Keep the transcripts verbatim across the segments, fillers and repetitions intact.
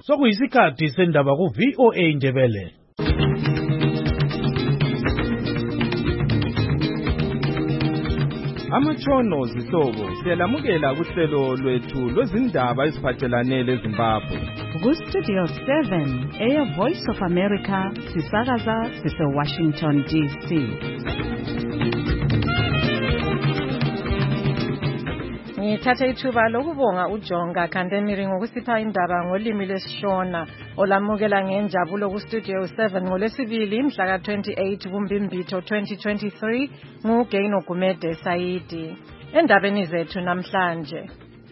Sokuyisikhathi sendaba ku V O A Ndebele. Amatshono zihlobo siyalamukela kuhlelo lwethu lwezindaba eziphathelane leZimbabwe. Ku Studio seven, Air Voice of America, sisakaza sise Washington D C. Ngithatha ithuba lokubonga uJonga Kandemiri ngokusipha indaba ngolimi lwesiShona olamukela ngenjabulo ku Studio seven ngolwesibili mhla ka twenty-eight kuMbimbitho twenty twenty-three nguGaino Gumede Saidi. Endabeni zethu namhlanje,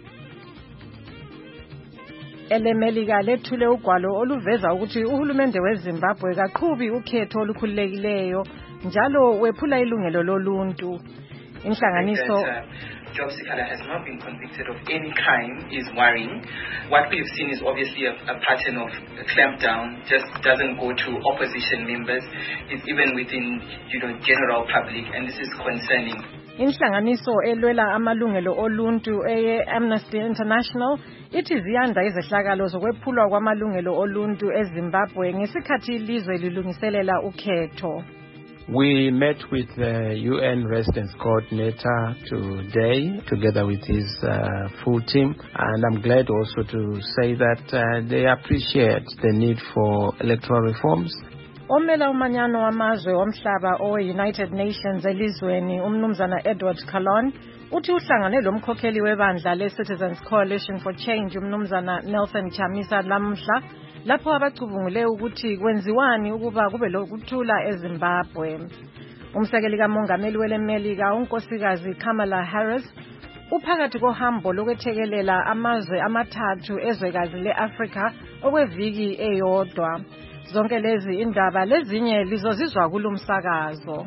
elemelika lethule ugwalo oluveza ukuthi uhulumende weZimbabwe kaqhubi ukhetho olukhululekileyo njalo wephula ilungelo loluntu. Inhlanganiso Job Sikhala has not been convicted of any crime is worrying. What we've seen is obviously a, a pattern of a clampdown, just doesn't go to opposition members. It's even within, you know, general public, and this is concerning. Inhlanganiso elwela amalungelo oluntu eye Amnesty International ithi ziyanda izehlakalo zokwephulwa kwamalungelo oluntu eZimbabwe ngesikhathi ilizwe lilungiselela ukhetho. We met with the U N Residence Coordinator today, together with his uh, full team, and I'm glad also to say that uh, they appreciate the need for electoral reforms. Omela umanyano wamazwe omhlaba o-United Nations elizweni umnumzana Edward Kalon uthi uhlangane lomkhokheli webandla le-Citizens Coalition for Change umnumzana Nelson Chamisa lamhla lapho abacubungule ukuthi kwenziwani ukuba kube lokuthula eZimbabwe. Umsekeli kamongameli welemelika unkosikazi Kamala Harris uphakathi kohambo lokwethekelela amazwe amathathu ezwekazi le-Afrika okweviki eyodwa. Zonke lezi indaba lezinye lizozizwa kulumsakazo.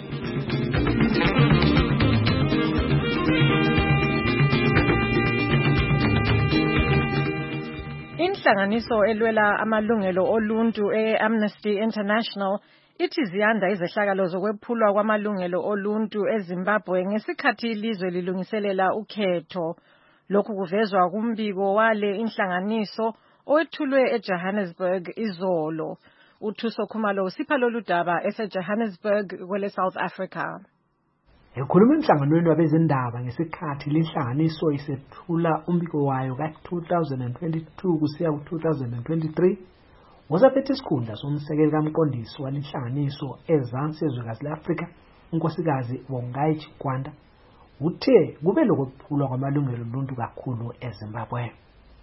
Inhlanganiso elwela amalungelo oluntu e-Amnesty International ithi ziyanda izehlakalo zokwephulwa kwamalungelo oluntu eZimbabwe ngesikhathi ilizwe lilungiselela ukhetho. Lokhu kuvezwa kumbiko wale inhlanganiso owethulwe eJohannesburg izolo. Uthuso Khumalo usipha lolu daba eseJohannesburg kwele South Africa. Ekhuluma emhlanganweni wabezindaba ngesikhathi lenhlanganiso isethula umbiko wayo ka two thousand twenty-two kusiya ku two thousand twenty-three, wozaphethe isikhundla somsekeli kamqondisi walenhlanganiso ezansi ezwekazi le-Afrika, unkosikazi Bongai Chikwanda, uthe kube lokuphulwa kwamalungelo oluntu kakhulu eZimbabwe.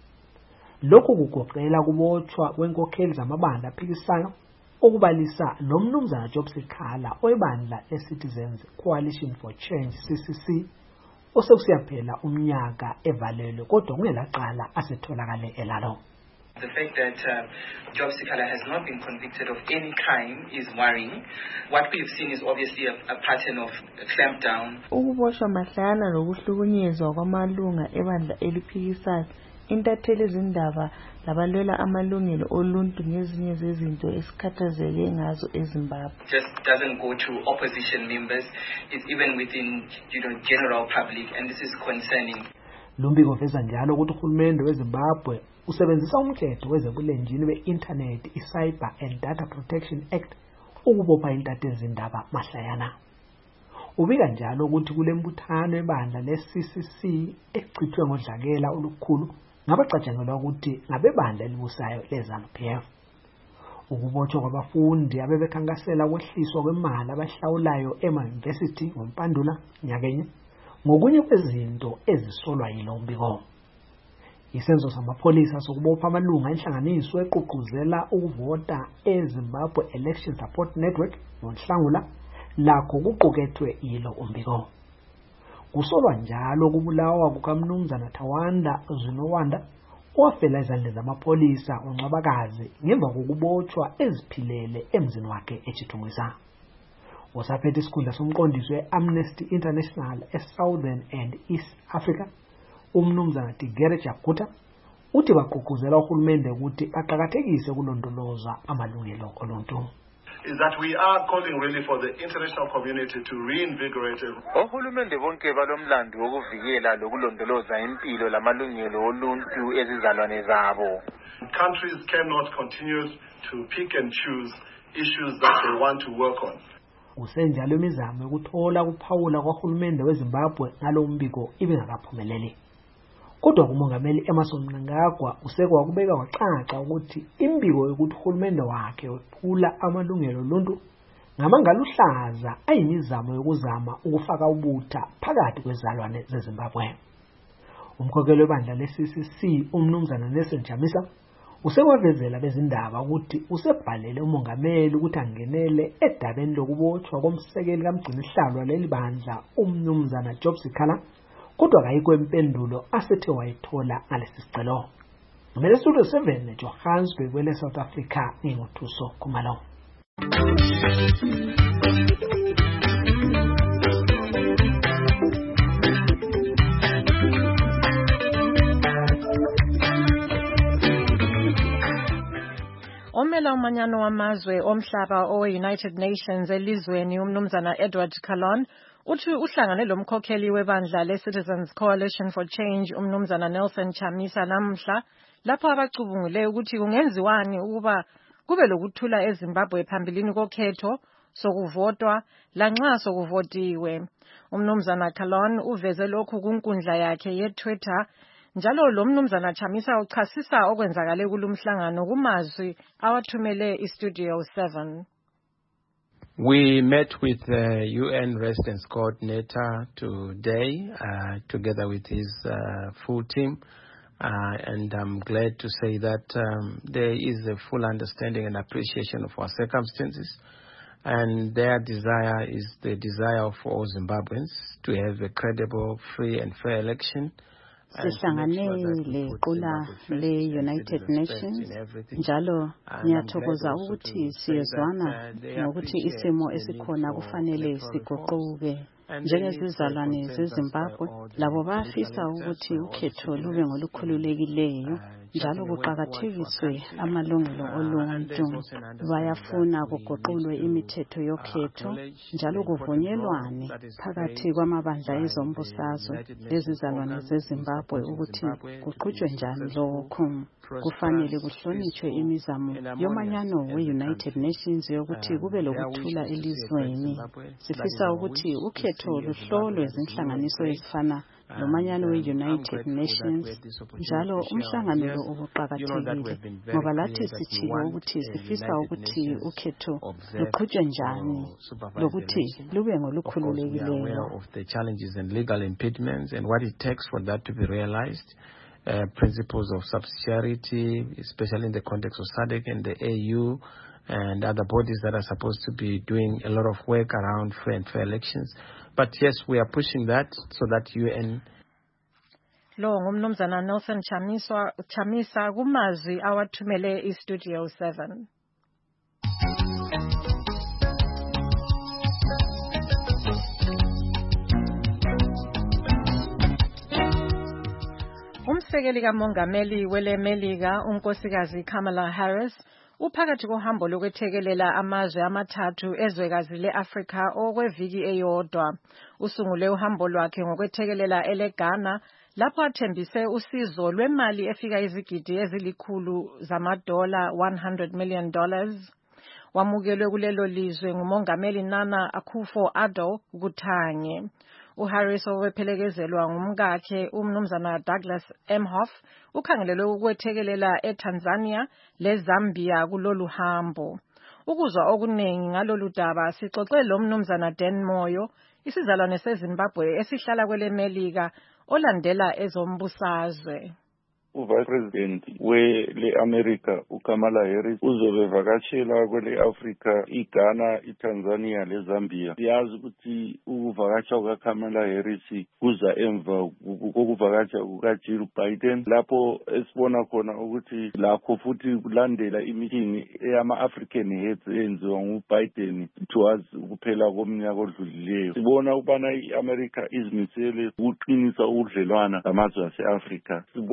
Lokhu kugoqela kubotshwa kwenkokheli zamabandla aphikisayo okubalisa nomnumzana Job Sikhala oyibandla le-Citizens Coalition for Change C C C osekusiyaphela umnyaka evalelwe kodwa kungelaqala asetholakale elalo. The fact that uh, Job Sikhala has not been convicted of any crime is worrying. What we've seen is obviously a, a pattern of a clampdown. Ukuboshwa mahlana nokuhlukunyezwa kwamalunga ebandla eliphikisayo, intatheli izindaba labalwela amalungelo oluntu ngezinye zezinto esikhathazeke ngazo eZimbabwe. Just doesn't go to opposition members. It's even within, you know, general public, and this is concerning. Lumbiko veza njalo ukuthi uhulumende weZimbabwe usebenzisa umthetho wezebulenjini we-internet i-Cyber and Data Protection Act ukubopha intatheli izindaba mahlayana. Ubika njalo ukuthi kule mbuthano ebandla le-C C C echithwe ngodlakela olukhulu ngabacatshangelwa ukuthi ngabebandla elibusayo leZANU P F. Ukubotshwa kwabafundi abebekhankasela ukwehliswa kwemali abahlawulayo ema-university ngoMpandula nyakenye ngokunye kwezinto ezisolwa yilo umbiko. Isenzo samapholisa sokubopha amalunga enhlanganiso eququzela ukuvota eZimbabwe Election Support Network ngoNhlangula lakho kuqukethwe yilo umbiko. Kusolwa njalo kubulawa kukamnumzana Thawanda Zinowanda owafela ezandleni zamapolisa uNcwabakazi ngemva kokubotshwa eziphilele emzini wakhe eChithumisa. Wasaphethe isikhundla somqondisi we-Amnesty International eSouthern and East Africa, umnumzana Tigere Jakuta, uthi baqhuquzela uhulumende ukuthi aqhakathekise ukulondoloza amalungelo oluntu. is that we are calling really for the international community to reinvigorate it. Ohulumende bonke balomlando wokuvikela lokulondoloza impilo lamalungelo oluntu ezizalwane zabo. Countries cannot continue to pick and choose issues that they want to work on. Usenjalo imizamo yokuthola kuphawula kwaHulumende weZimbabwe ngalo mbiko ibingakaphumeleli. Kodwa kumongameli Emmerson Mnangagwa usekwa kubeka kwacaca ukuthi imbiko yokuthi uHulumende wakhe wephula amalungelo oluntu ngamangaluhlaza ayimizamo yokuzama ukufaka ubutha phakathi kwezalwane zeZimbabwe. Umkhokelo webandla le-C C C umnumzana Nelson Chamisa usewavezela bezindaba ukuthi usebhalele umongameli ukuthi angenele edabeni lokubotshwa komsekeli kamgcinisihlalo leli bandla umnumzana Job Sikhala, kodwa kayikho impendulo asethe wayithola ngalesi sicelo. Ngimele Studio seven Johannesburg kwele South Africa nginguthuso Khumalo. Omela umanyano wamazwe omhlaba owe-United Nations elizweni umnumzana Edward Calon uthi uhlangane lomkhokheli webandla le-Citizens Coalition for Change umnumzana Nelson Chamisa namhla lapho abacubungule ukuthi kungenziwani ukuba kube lokuthula eZimbabwe phambilini kokhetho sokuvotwa lanxa sokuvotiwe. Umnumzana Calon uveze lokhu kunkundla yakhe ye-Twitter. Njalo lo mnumzana Chamisa uchasisa okwenzakale kulumhlangano kumazwi awathumele iStudio seven. We met with the U N Residence Coordinator today, uh, together with his uh, full team, uh, and I'm glad to say that um, there is a full understanding and appreciation of our circumstances, and their desire is the desire of all Zimbabweans to have a credible, free and fair election. Sihlangane lequla le-United Nations njalo ngiyathokoza ukuthi siyezwana ngokuthi isimo esikhona kufanele siguquke njengezizalwane zeZimbabwe. Labo bafisa ukuthi ukhetho lube ngolukhululekileyo njalo kuqakathekiswe amalungelo oluntu. Bayafuna kuguqulwe imithetho yokhetho njalo kuvunyelwane phakathi kwamabandla ezombusazwe lezizalwane zeZimbabwe ukuthi kuqhutshwe njani lokhu. Kufanele kuhlonitshwe imizamo yomanyano we-United Nations yokuthi kube lokuthula elizweni. Sifisa ukuthi ukhetho luhlolwe zinhlanganiso ezifana nomanyano we-United Nations njalo umhlangano lo ubuqakathekile ngoba lathi sithiyo ukuthi sifisa ukuthi ukhetho luqhutshwe njani lokuthi lube ngolukhululekileyo. Of the challenges and legal impediments and what it takes for that to be realized. Uh, principles of subsidiarity, especially in the context of SADC and the A U and other bodies that are supposed to be doing a lot of work around free and fair elections. But yes, we are pushing that so that U N... Lo ngumnumzana Nelson Chamisa, Chamisa kumazwi awathumele iStudio seven. Umsekeli kamongameli weleMelika unkosikazi Kamala Harris uphakathi kohambo lokwethekelela amazwe amathathu ezwekazi le-Afrika okweviki eyodwa. Usungule uhambo lwakhe ngokwethekelela eleGhana lapho athembise usizo lwemali efika izigidi ezilikhulu zamadola one hundred million dollars. Wamukelwe kulelo lizwe ngumongameli Nana Akufo-Addo kuThanye. uHarris owephelekezelwa ngumkakhe umnumzana Douglas Emhoff ukhangelelwe ukwethekelela eTanzania leZambia kulolu hambo. Ukuzwa okuningi ngalolu daba sixoxe lo mnumzana Dan Moyo, isizalwane seZimbabwe esihlala kweleMelika olandela ezombusazwe. Vice President wele-America uKamala Harris uzobevakatshela kwele-Africa iGhana, iTanzania leZambia. Siyazi ukuthi ukuvakatsha kukaKamala Harris kuza emva kokuvakatsha kukaJill Biden lapho esibona khona ukuthi lakho futhi kulandela imeeting eyama-African heads eyenziwa nguBiden towards ukuphela komnyaka odlulileyo. Sibona ukubana i-America izimisele ukuqinisa ubudlelwana namazwe ase-Africa. Sibona thina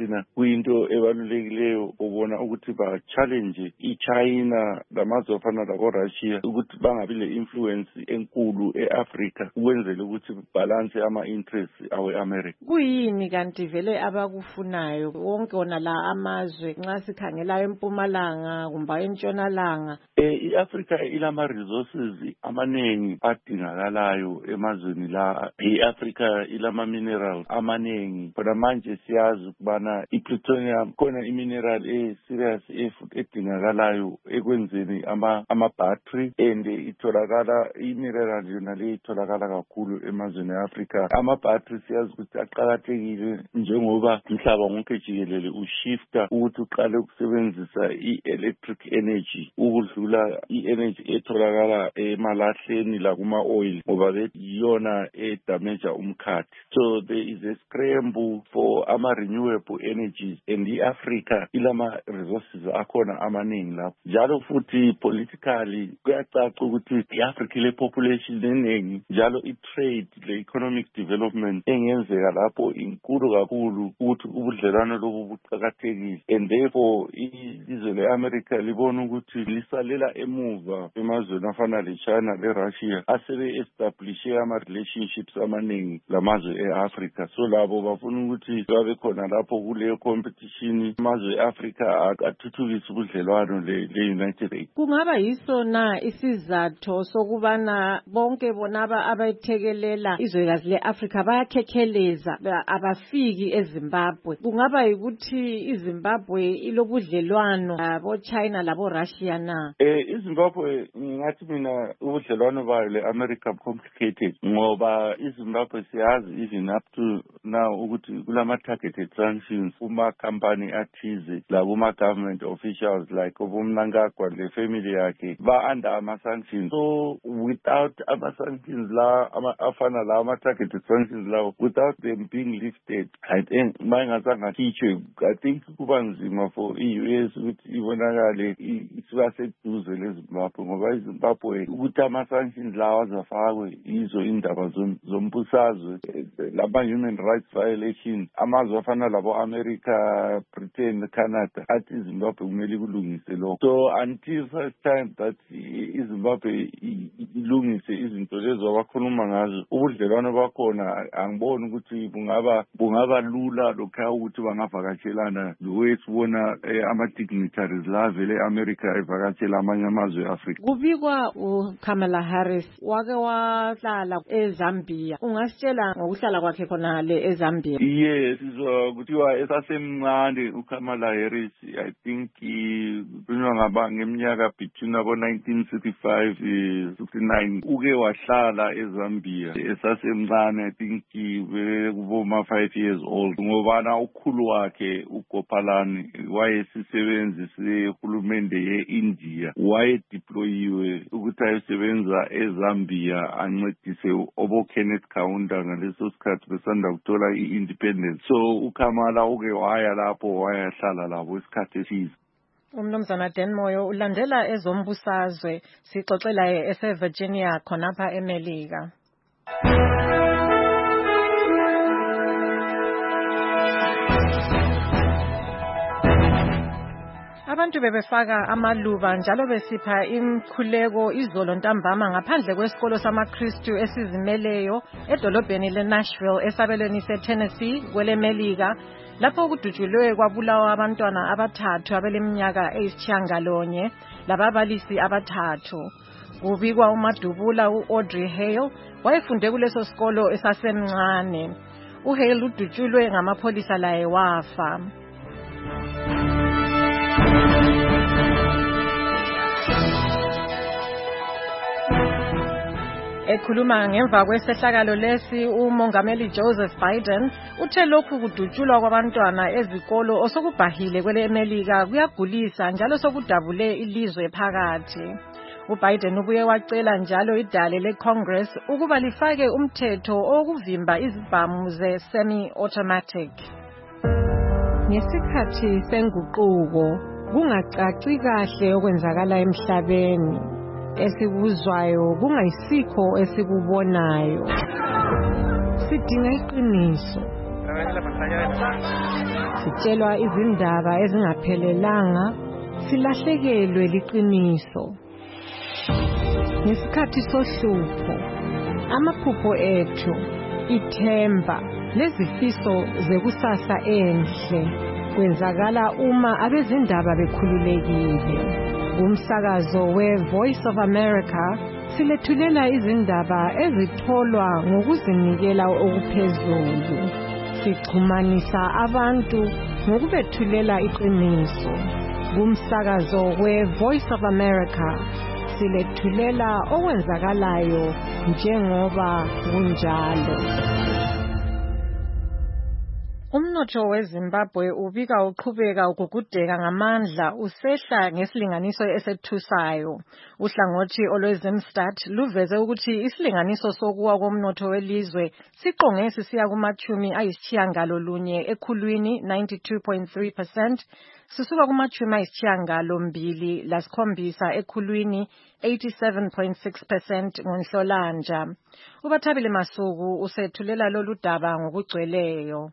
China kuyinto ebalulekileyo ubona ukuthi ba challenge iChina lamazwe afana labo-Russia ukuthi bangabi le-influence enkulu e-Africa ukwenzela ukuthi balance ama-interest awe-America. Kuyini kanti vele abakufunayo wonke wona la amazwe nxa sikhangela empumalanga kumbe entshonalanga? Eh, i-Africa ilama-resources amaningi adingakalayo emazweni la. I-Africa ilama-minerals amaningi. Kodwa manje siyazi ukubana i-plutonium khona i-mineral e-serious edingakalayo ekwenzeni ama-battery and itholakala i-mineral yona le itholakala kakhulu emazweni e-Africa. Ama-battery siyazi ukuthi aqakathekile njengoba umhlaba wonke jikelele ushifta ukuthi uqale ukusebenzisa i-electric energy ukudlula i-energy etholakala emalahleni la kuma-oil ngoba beyiyona edamaja umkhathi. So there is a scramble for ama-renewable energies and i-Africa ilama resources akhona amaningi lapho. Njalo futhi politically kuyacaca ukuthi i-Africa ile population eningi njalo i-trade le-economic development engenzeka lapho inkulu kakhulu ukuthi ubudlelwano lobu buqakathekile and therefore ilizwe le-America libona ukuthi lisalela emuva emazweni afana le-China le-Russia asebe-establishe ama-relationships amaningi lamazwe e-Africa. So labo bafuna ukuthi babe khona lapho kuleyo competition amazwe e-Africa athuthukise ubudlelwano le-United States. Kungaba yiso na isizathu sokubana bonke bonaba abayethekelela izwekazi le-Africa bayakhekheleza abafiki eZimbabwe? Kungaba yikuthi iZimbabwe ilobudlelwano labo-China labo-Russia na? Eh, iZimbabwe ngathi mina ubudlelwano bayo le-America complicated ngoba iZimbabwe siyazi even up to now ukuthi kulama-targeted sanctions kuma-company athize laboma-government officials like obomnankagwa le family yakhe ba-under ama-sanctions. So without ama-sanctions la afana la ama-targeted sanctions lawo, without them being lifted, I think mayingazange akhitshwe, I think kuba nzima for i-U S ukuthi ibonakale isiba seduze leZimbabwe ngoba iZimbabwe ukuthi ama-sanctions lawa azafakwe yizo indaba zombusazwe lama-human rights violations amazwe afana labo-America, Britain, Canada athi iZimbabwe kumele kulungise lokho. So until such time that iZimbabwe ilungise izinto lezo abakhuluma ngazo ubudlelwano bakhona angiboni ukuthi bungaba bungaba lula lokho ukuthi bangavakatshelana lokwesibona ama-dignitaries la vele e-America evakatshela amanye amazwe e-Africa. Kubikwa uKamala Harris wake wahlala eZambia. Ungasitshela ngokuhlala kwakhe khona le eZambia? Yes, so kuthiwa esasemncane uKamala Harris, I think kunywa ngaba ngeminyaka between abo nineteen sixty-five sixty-nine uke wahlala eZambia esasemncane. I think kuboma five years old ngobana ukhulu wakhe uGopalani wayesisebenzi sehulumende ye-India wayedeployiwe ukuthi ayosebenza eZambia ancedise obo Kenneth Kaunda ngaleso sikhathi besanda kuthola i-independence. So uKamala uke waya lapho wayahlala labo isikhathi esize. Umnumzana Dan Moyo ulandela ezombusazwe sixoxela ese-Virginia khonapha eMelika. Abantu bebefaka amaluba njalo besipha imkhuleko izolo ntambama ngaphandle kwesikolo samaKristu esizimeleyo edolobheni leNashville esabelweni seTennessee kweleMelika lapho kudutshulwe kwabulawa abantwana abathathu abeleminyaka eyisitshiyangalonye lababalisi abathathu. Kubikwa umadubula u-Audrey Hale wayefunde kuleso sikolo esasemncane. uHale udutshulwe ngamapholisa laye wafa. Ekhuluma ngemva kwesehlakalo lesi umongameli Joseph Biden uthe lokhu kudutshulwa kwabantwana ezikolo osokubhahile kwele eMelika kuyagulisa njalo sokudabule ilizwe phakathi. uBiden ubuye wacela njalo idale leCongress ukuba lifake umthetho okuvimba izibhamu ze-semi-automatic. Ngesikhathi senguquko kungacaci kahle okwenzakala emhlabeni. Esikuzwayo kungayisikho esikubonayo. Sidinga iqiniso. sitshelwa izindaba ezingaphelelanga, silahlekelwe liqiniso. Ngesikhathi sohlupho, amaphupho ethu, ithemba, lezifiso zekusasa enhle kwenzakala uma abezindaba bekhululekile. Umsakazo we-Voice of America silethulela izindaba ezitholwa ngokuzinikela okuphezulu. Sixhumanisa abantu ngokubethulela iqiniso. Kumsakazo we-Voice of America silethulela okwenzakalayo njengoba kunjalo. Umnotho weZimbabwe ubika uqhubeka ukugudeka ngamandla usehla ngesilinganiso esethusayo. Uhlangothi olweZimstat luveze ukuthi isilinganiso sokuwa komnotho welizwe siqonge sisiya kumachumi ayisitshiyangalolunye ekhulwini ninety-two point three percent sisuka kumachumi ayisitshiyangalombili lasikhombisa ekhulwini eighty-seven point six percent ngoNhlolanja. uBathabile Masuku usethulela lolu daba ngokugcweleyo.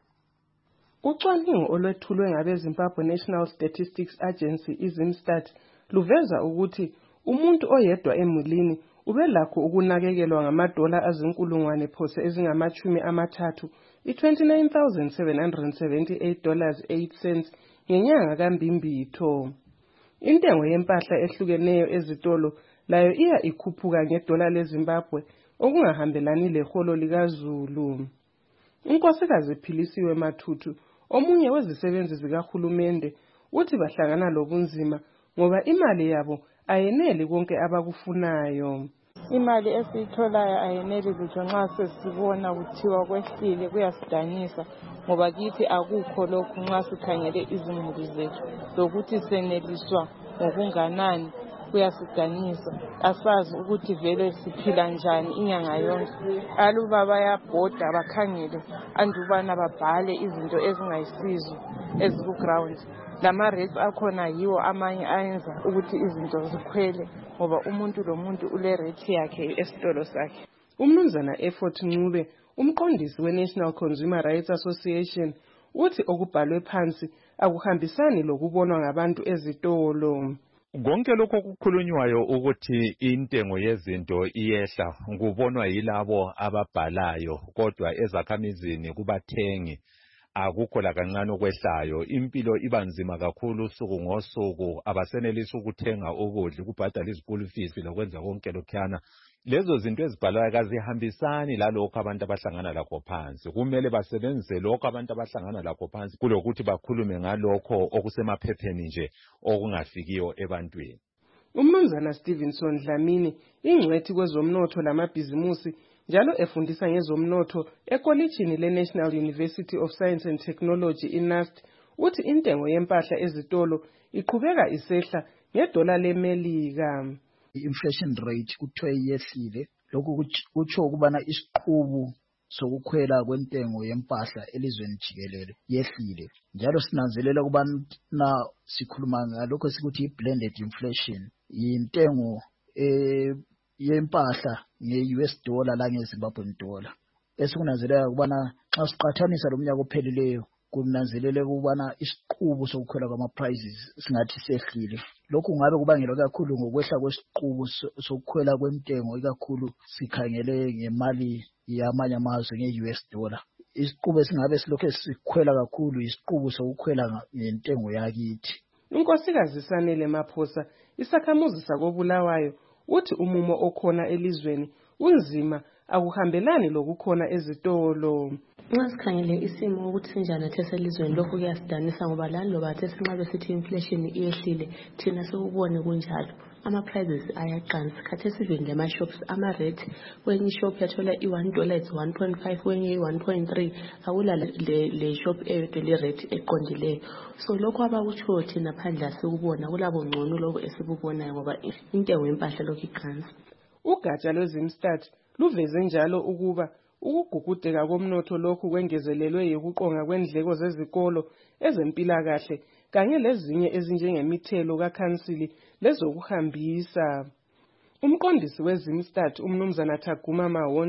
Ucwaningo olwethulwe ngabe-Zimbabwe National Statistics Agency iZimstat luveza ukuthi umuntu oyedwa emulini ubelakho ukunakekelwa ngamadola azinkulungwane phose ezingamachumi amathathu i-twenty-nine thousand seven hundred seventy-eight dollars eight cents ngenyanga kaMbimbitho. Intengo yempahla ehlukeneyo ezitolo layo iya ikhuphuka ngedola leZimbabwe okungahambelani leholo likaZulu. Unkosikazi Philisiwe Mathuthu, omunye wezisebenzi zikahulumende, uthi bahlangana lobunzima ngoba imali yabo ayeneli konke abakufunayo. Imali esiyitholayo ayeneli lutho nxa sesibona kuthiwa kwehlile kuyasidanisa ngoba kithi akukho lokhu nxa sikhangele izimuli zethu lokuthi seneliswa ngokunganani kuyasidanisa. Asazi ukuthi vele siphila njani inyanga yonke. Aluba bayabhoda bakhangele andubana babhale izinto ezingayisizo eziku-ground. Lama rates akhona yiwo amanye ayenza ukuthi izinto zikhwele ngoba umuntu lomuntu ule rate yakhe esitolo sakhe. Umnumzana Effort Ncube, umqondisi we-National Consumer Rights Association, uthi okubhalwe phansi akuhambisani lokubonwa ngabantu ezitolo. Konke lokho kukhulunywayo ukuthi intengo yezinto iyehla kubonwa yilabo ababhalayo, kodwa ezakhamizini kubathengi akukho lakancane okwehlayo. Impilo iba nzima kakhulu usuku ngosuku, abasenelisi ukuthenga ukudla, ukubhadala izikulu fees lokwenza konke lokhana. Lezo zinto ezibhalwayo kazihambisani lalokho abantu abahlangana lakho phansi. Kumele basebenzise lokho abantu abahlangana lakho phansi kulokuthi bakhulume ngalokho okusemaphepheni nje okungafikiyo ebantwini. Umnumzana Stevenson Dlamini, ingcwethi kwezomnotho lamabhizimusi, njalo efundisa ngezomnotho ekolitshini le-National University of Science and Technology i-N U S T, uthi intengo yempahla ezitolo iqhubeka isehla ngedola leMelika. I-inflation rate kuthiwe yehlile, lokhu kutsho ukubana isiqubu sokukhwela kwentengo yempahla elizweni jikelele yehlile. Njalo sinanzelela ukubana sikhuluma ngalokho sikuthi i-blended inflation, intengo eh yempahla nge-U S dollar la nge-Zimbabwean dollar. Esikunanzelela ukubana xa siqathanisa lo mnyaka ophelileyo kunanzelele ukubana isiqubu sokukhwela kwama-prices singathi sehlile. Lokhu ngabe kubangelwa kakhulu ngokwehla kwesiqubu sokukhwela kwentengo ikakhulu sikhangele ngemali yamanye amazwe nge-U S dollar. Isiqubu esingabe silokho sikhwela kakhulu isiqubu sokukhwela ngentengo yakithi. Unkosikazi Sanele Maphosa, isakhamuzi sakobulawayo, uthi umumo okhona elizweni unzima akuhambelani lokukhona ezitolo. Nxa sikhangele isimo ukuthi sinjani ethe selizweni lokhu kuyasidanisa ngoba lani loba ethe sinqabe sithi inflation iyehlile thina sokubone kunjalo. Ama prices ayaqansa khathe sivini lema shops ama rate kwenye shop yathola i-one dollar is one point five kwenye i-one point three akula le, le shop eyodwa le rate eqondileyo. So lokho abakutsho thina phandle sikubona kulabo ngcono lokho esikubonayo ngoba intengo yempahla lokho iqansa. Ugatsha lweZimstat luveze njalo ukuba ukugugudeka komnotho lokhu kwengezelelwe yokuqonga kwendleko zezikolo, ezempilakahle kanye lezinye ezinjengemithelo kakhansili lezokuhambisa. Umqondisi weZimstat umnumzana Thaguma Mahonde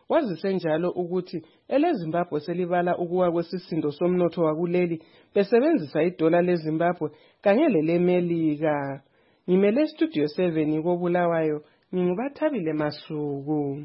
wazise njalo ukuthi eleZimbabwe selibala ukuwa kwesisindo somnotho wakuleli besebenzisa idola leZimbabwe kanye lelemelika. Ngimele Studio seven koBulawayo, ngingubathabile Masuku.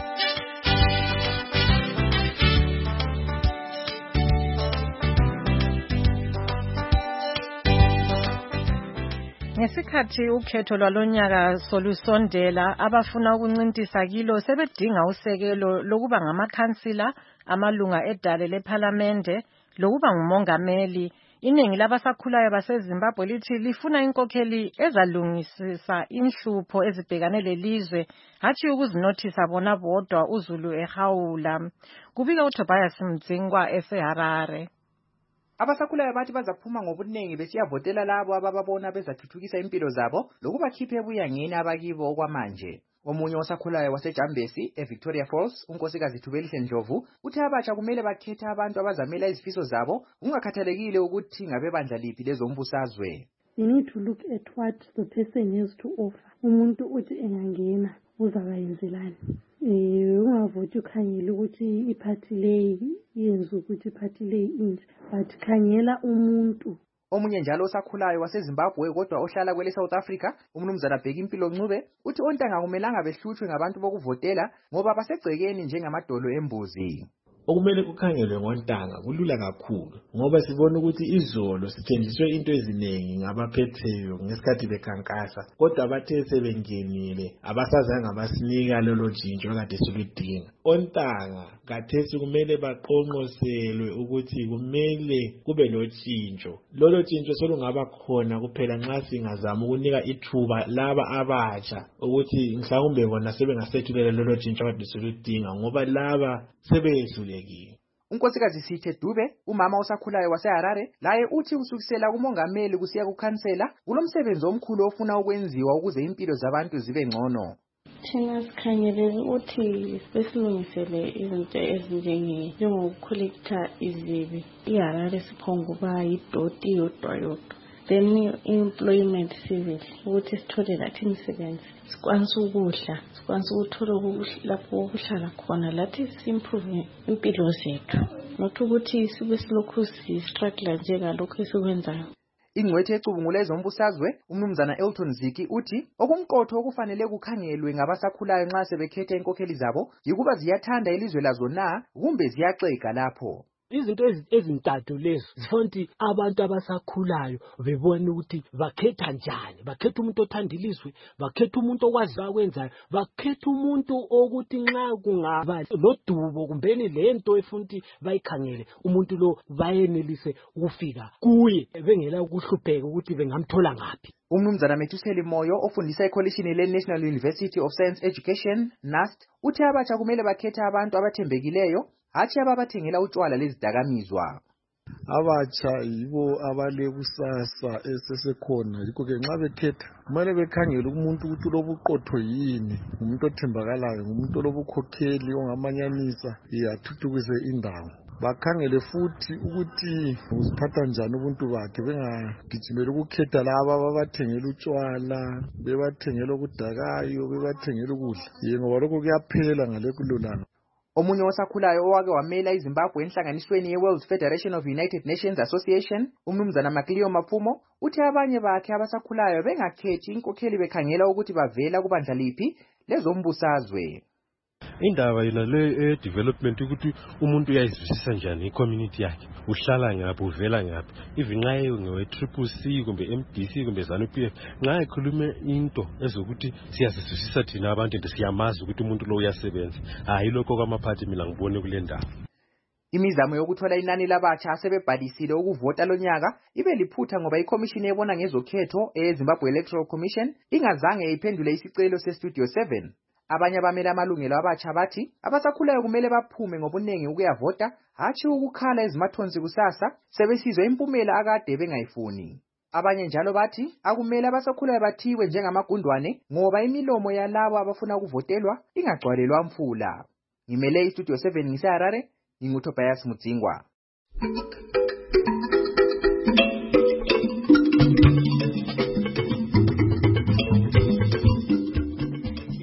Ngesikhathi ukhetho lwalonyaka solusondela, abafuna ukuncintisa kilo sebedinga usekelo lokuba ngamakhansila, amalunga edale lephalamende, lokuba ngumongameli. Iningi labasakhulayo baseZimbabwe lithi lifuna inkokheli ezalungisisa inhlupho ezibhekane lelizwe, hatshi ukuzinothisa bona bodwa uZulu eHawula. Kubika uTobias Mdzingwa eseHarare. Abasakhulayo bathi bazaphuma ngobuningi besiyavotela labo abababona bezathuthukisa impilo zabo lokubakhipha ebuyangeni abakibo okwamanje. Omunye osakhulayo waseJambesi eVictoria Falls, unkosikazi Thubelihle Ndlovu, uthi abatsha kumele bakhethe abantu abazamela izifiso zabo ungakhathalekile ukuthi ngabebandla liphi lezombusazwe. You need to look at what the person has to offer. Umuntu uthi engangena uzabayenzelani. Eh ungavoti ukhangela ukuthi iphathi le yenza ukuthi iphathi le inje, but khangela umuntu. Omunye njalo osakhulayo waseZimbabwe kodwa ohlala kwele South Africa, umnumzana Bheki Impilo Ncube, uthi ontanga akumelanga behluthwe ngabantu bokuvotela ngoba basegcekeni njengamadolo embuzi. Okumele kukhangelwe ngontanga kulula kakhulu ngoba sibona ukuthi izolo sithenjiswe into eziningi ngabaphetheyo ngesikhathi bekhankasa, kodwa bathe sebengenile abasazange basinika lelo jinjo kade siludinga. Ontanga kathesi kumele baqonqoselwe ukuthi kumele kube lotshintsho. Lolo tshintsho solungaba khona kuphela nxa singazama ukunika ithuba laba abatsha ukuthi mhlawumbe bona sebengasethulela lolo tshintsho kade siludinga ngoba laba sebedlule. Unkosikazi Sithe Dube, umama osakhulayo waseHarare, laye uthi usukisela kumongameli kusiya kukhansela kulomsebenzi omkhulu ofuna ukwenziwa ukuze impilo zabantu zibe ngcono. Thina sikhangele ukuthi besilungisele izinto ezinjenge njengokucollecta izibi. IHarare siphonguba yidoti yodwa yodwa. Then employment civil ukuthi sithole lathi imisebenzi, sikwanisa ukudla, sikwanisa ukuthola lapho ukuhlala khona, lathi simprove impilo zethu, not ukuthi sibe silokhu si-struggle njengalokhu esikwenzayo. Ingcwethe ecubungula ezombusazwe, umnumzana Elton Ziki, uthi okumqotho okufanele kukhangelwe ngabasakhulayo nxa sebekhetha inkokheli zabo yikuba ziyathanda ilizwe lazo na kumbe ziyaxega lapho. Izinto ezintathu lezo zifonti abantu abasakhulayo bebona ukuthi bakhetha njani, bakhetha umuntu othanda ilizwe, bakhetha umuntu okwazi akwenzayo, bakhetha umuntu ukuthi nxa kungaba lodubo kumbeni lento efonti bayikhangele umuntu lo bayenelise ukufika kuye bengela ukuhlupheka ukuthi bengamthola ngapi. Umnumzana Methuseli Moyo ofundisa ekolishini le-National University of Science Education, N U S T, uthi abatsha kumele bakhethe abantu abathembekileyo hatshi ababathengela utshwala lezidakamizwa. Abatsha yibo abalekusasa esesekhona, yikho ke nxa bekhetha kumele bekhangele umuntu ukuthi lobuqotho yini, umuntu othembakalayo, umuntu lobukhokheli ongamanyanisa yathuthukise indawo. Bakhangele futhi ukuthi uziphatha njani ubuntu bakhe, bengagijimela ukukhetha laba ababathengela utshwala, bebathengela okudakayo, bebathengela ukudla, ye ngoba lokho kuyaphela ngale kulolana. Omunye osakhulayo owake wamela iZimbabwe enhlanganisweni ye-World Federation of United Nations Association, umnumzana Maklio Maphumo, uthi abanye bakhe abasakhulayo bengakhethi inkokheli bekhangela ukuthi bavela kubandla liphi lezombusazwe. Indaba yona le development ukuthi umuntu uyayizwisisa njani i-community yakhe, uhlala ngaphi, uvela ngaphi, even nxa ngewe Triple C kumbe M D C kumbe ZANU-P F, nxa ekhulume into ezokuthi siyazizwisisa thina abantu nto siyamazi ukuthi umuntu lo uyasebenza, hayi lokho kwamaphathi mina ngibone kule ndawo. Imizamo yokuthola inani labatsha asebebhalisile ukuvota lonyaka ibe liphutha ngoba ikomishini ebona ngezokhetho eZimbabwe Electoral Commission ingazange iphendule isicelo seStudio seven. Abanye abamela amalungelo abatsha bathi abasakhulayo kumele baphume ngobunengi ukuyavota hatshi ukukhala ezimathonsi kusasa sebesizwe impumela akade bengayifuni. Abanye njalo bathi akumele abasakhulayo bathiwe njengamagundwane ngoba imilomo yalabo abafuna ukuvotelwa ingagcwalelwa mfula. Ngimele iStudio seven ngiseHarare, nginguTobias Mdzingwa. Ingcwethe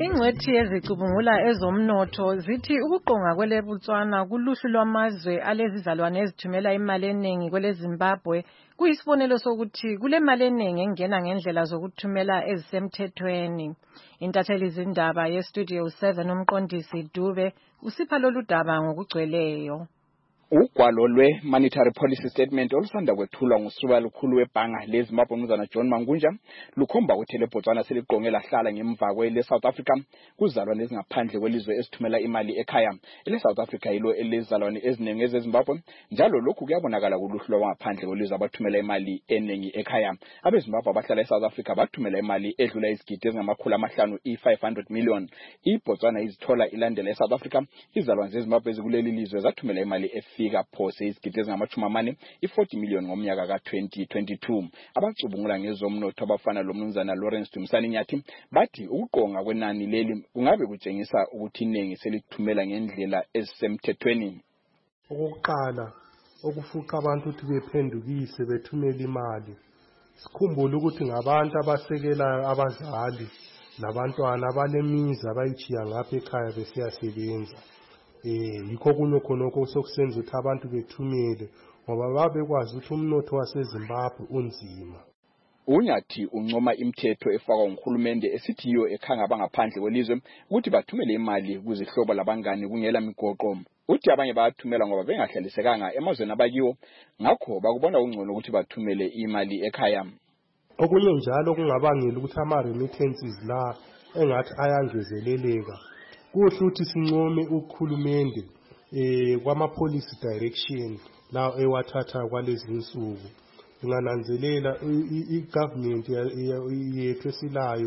futhi ezicubungula ezomnotho zithi ukuqonga kwele Botswana kuluhlu lwamazwe alezizalwane ezithumela imali eningi kwele Zimbabwe kuyisibonelo sokuthi kule mali eningi engena ngendlela zokuthumela ezisemthethweni. Intatheli zindaba yeStudio seven umqondisi Dube usipha lolu daba ngokugcweleyo. Ugwalo lwe-Monetary Policy Statement olusanda kwethulwa nguSiba lukhulu webhanga leZimbabwe umnumzana John Mangunja lukhomba ukuthi leBotswana seliqonge lahlala ngemva kwele South Africa kuzalwane ezingaphandle kwelizwe esithumela imali ekhaya. Ele South Africa yilo elezalwane eziningi ezeZimbabwe njalo lokhu kuyabonakala kuluhlu lwangaphandle kwelizwe abathumela imali eningi ekhaya. AbeZimbabwe abahlala eSouth Africa bathumela imali edlula izigidi ezingamakhulu amahlanu i-five hundred million. IBotswana izithola ilandela eSouth Africa. Izalwane zeZimbabwe ezikuleli lizwe zathumela imali efika phose izigidi ezingamashumi amane i-forty million ngomnyaka ka twenty twenty-two. Abacubungula ngezomnotho abafana lomnumzana Lawrence Dumisani Nyathi bathi ukuqonga kwenani leli kungabe kutshengisa ukuthi iningi selithumela ngendlela ezisemthethweni. Okokuqala okufuqa abantu ukuthi bephendukise bethumela imali. Sikhumbule ukuthi ngabantu abasekela abazali labantwana abanemizi abayichiya ngapha ekhaya besiyasebenza. Eh yikho kunye khonoko sokusenza ukuthi abantu bethumele ngoba babekwazi ukuthi umnotho waseZimbabwe unzima. Unyathi uncoma imithetho efakwa nguhulumende esithi yiyo ekhanga abangaphandle kwelizwe ukuthi bathumele imali kuzihlobo labangani kungela migoqo. Uthi abanye bayathumela ngoba bengahlalisekanga emazweni abakiwo ngakho bakubona ungcono ukuthi bathumele imali ekhaya. Okunye njalo kungabangela ukuthi ama remittances la engathi ayangezeleleka. Kuhle ukuthi sincome ukukhulumende eh kwama policy direction la ewathatha kwalezi insuku. Ngingananzelela igovernment yethu esilayo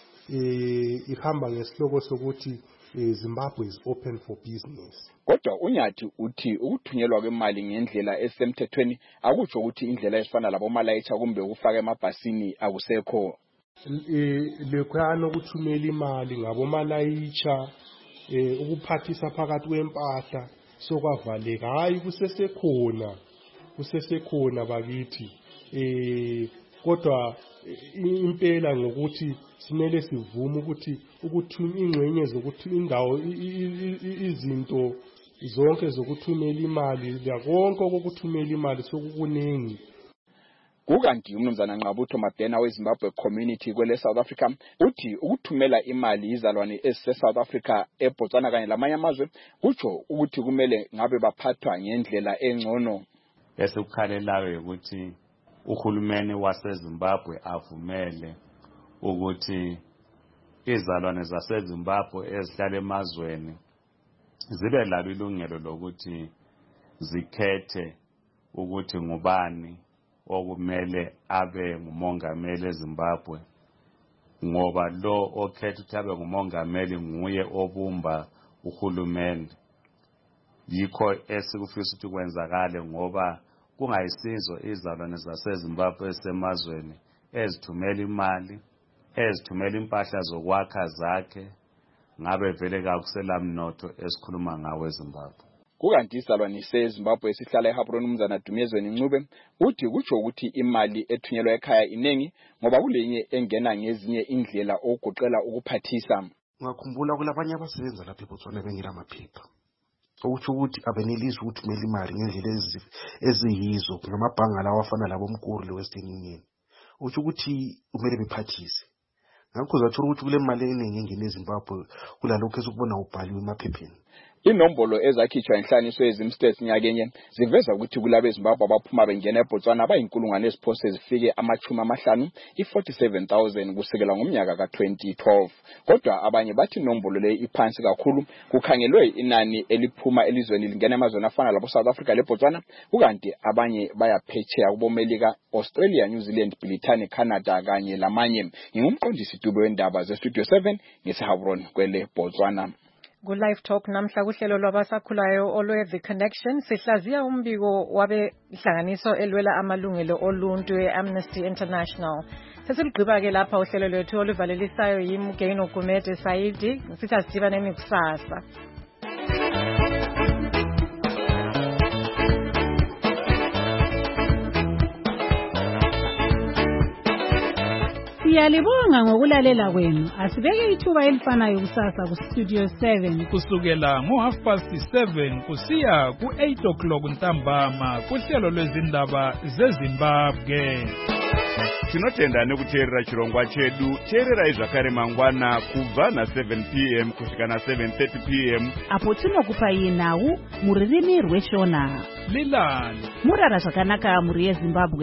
eh ihamba ngesihloko sokuthi Zimbabwe is open for business. Kodwa Unyathi uthi ukuthunyelwa kwemali ngendlela esemthethweni akutsho ukuthi indlela esifana labo malayitsha kumbe ukufaka emabhasini akusekho. Lekhwana ukuthumela imali ngabo malayitsha eh ukuphathisa phakathi kwempahla sokwavaleka hayi kusesekhona kusesekhona bakithi eh kodwa impela ngokuthi simele sivume ukuthi ukuthuma ingcenye zokuthi indawo izinto zonke zokuthumela imali yakonke okuthumela imali sokukuningi. Kukanti umnumzana Nqabutho Mabhena weZimbabwe Community kwele South Africa uthi ukuthumela imali izalwane ese South Africa eBotswana kanye lamanye amazwe kutsho ukuthi kumele ngabe baphathwa ngendlela engcono. Esikukhalelayo ukuthi uhulumeni waseZimbabwe avumele ukuthi izalwane zaseZimbabwe ezihlala emazweni zibe lalo ilungelo lokuthi zikhethe ukuthi ngubani okumele abe ngumongameli eZimbabwe ngoba lo okhetha ukuthi abe ngumongameli nguye obumba uhulumende. Yikho esikufisa ukuthi kwenzakale ngoba kungayisizo izalwane zaseZimbabwe esemazweni ezithumela imali ezithumela impahla zokwakha zakhe ngabe vele kakusela mnotho esikhuluma ngawe eZimbabwe. Kukanti izalwane seZimbabwe esihlala eHabroni umnumzana Dumezweni Ncube uthi kutsho ukuthi imali ethunyelwa ekhaya iningi ngoba kulenye engena ngezinye indlela okugoqela ukuphathisa. Ngakhumbula kulabanye abasebenza lapha eBotswana bengila amaphepha. Okutsho ukuthi abenelisi ukuthumela imali ngendlela eziyizo ngamabhanga lawa afana labo Mkuru leWestern Union. Utsho ukuthi kumele bephathise. Ngakho zathola ukuthi kule mali eningi engene eZimbabwe kulalokho esukubona ubhaliwe emaphepheni. Inombolo ezakhitshwa enhlaniso ezimstats nyakenye ziveza ukuthi kulabe eZimbabwe abaphuma bengena eBotswana bayinkulungwane eziphose zifike amachumi amahlanu i-forty-seven thousand kusekela ngomnyaka ka twenty twelve. Kodwa abanye bathi inombolo le iphansi kakhulu kukhangelwe inani eliphuma elizweni lingena emazweni afana labo South Africa leBotswana kukanti abanye bayaphetsheya kubomelika Australia, New Zealand, Britain, Canada kanye lamanye. Ngingumqondisi Dube wendaba zeStudio seven ngeseHabroni kwele Botswana. Ku live talk namhla kuhlelo lwabasakhulayo olwe The Connection sihlaziya umbiko wabe ihlanganiso elwela amalungelo oluntu eAmnesty International. Sesigqiba ke lapha uhlelo lwethu oluvalelisayo yimgeno Gumede Saidi sithi asidibane kusasa. Siyalibonga ngokulalela kwenu. Asibeke ithuba elifanayo kusasa ku Studio seven kusukela ngo half past seven kusiya ku eight o'clock ntambama kuhlelo lwezindaba zeZimbabwe. Tinotenda nekuteerera chirongwa chedu. Teererai zvakare mangwana kubva na seven p m kusvika na seven thirty p m apo tinokupai nhau muririmi rweshona. Lilani murara zvakanaka muri yeZimbabwe.